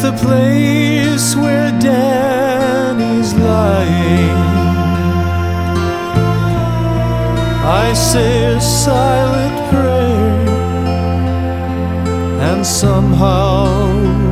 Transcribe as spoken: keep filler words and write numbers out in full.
the place where Danny's lying, I say a silent prayer, and somehow